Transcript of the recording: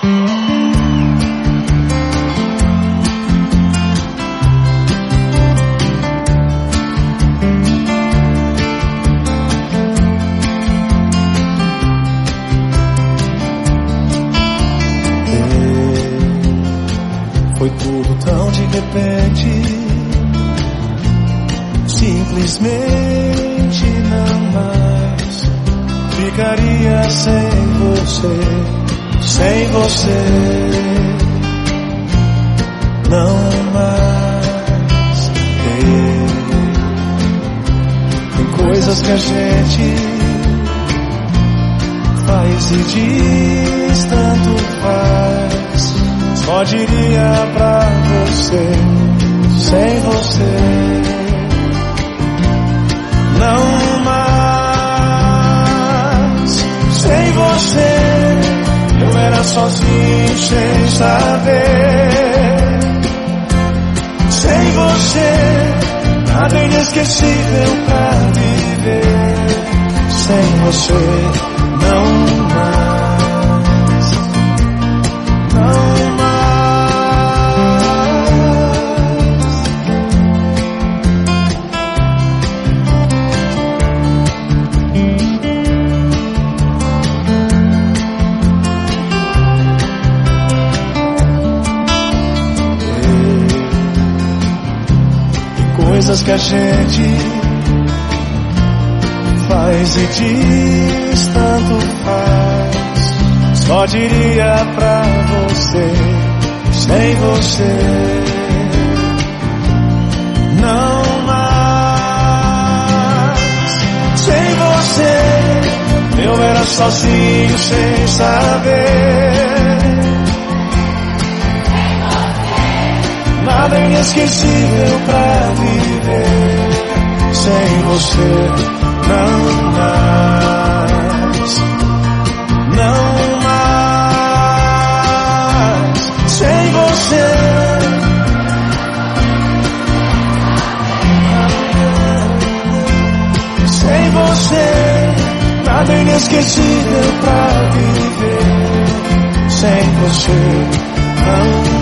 Foi tudo tão de repente, simplesmente não mais ficaria sem você, sem você, não mais. Tem coisas que a gente faz e diz, tanto faz. Só diria pra você, sem você, não mais. Sem você, eu era sozinho sem saber. Sem você, nada inesquecível pra viver. Sem você, não mais, não mais. Coisas que a gente faz e diz, tanto faz. Só diria pra você, sem você, não mais. Sem você, eu era sozinho sem saber. Nada inesquecível pra viver. Sem você, não mais, não mais. Sem você, sem você, nada inesquecível pra viver. Sem você, não mais.